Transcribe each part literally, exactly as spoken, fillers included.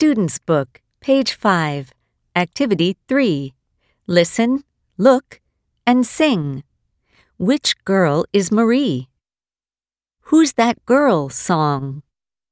Student's Book, page five, Activity three. Listen, look, and sing. Which girl is Marie? Who's That Girl song?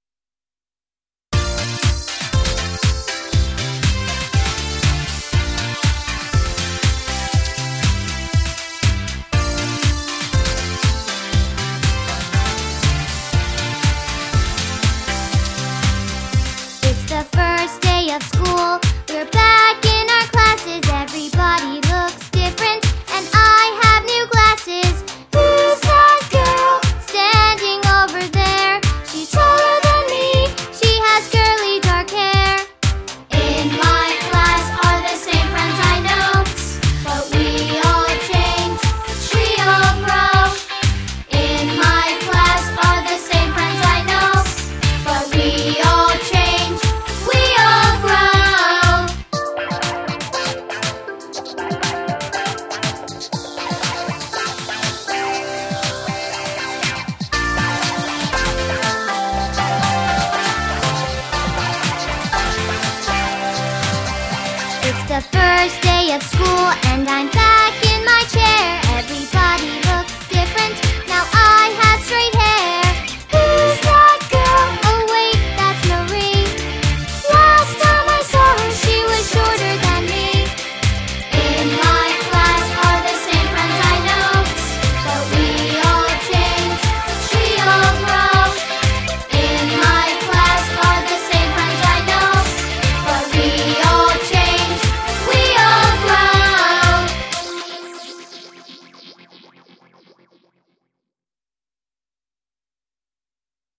It's the first day of school. We're back in our classes. Everybody looks different, and I have new glasses. Who's that girl standing over there? She's taller than me. She has curly dark hair. In my class are the same friends I know, but we all change, we all grow. In my class are the same friends I know, but we all change, we all grow. It's the first day of school and I'm back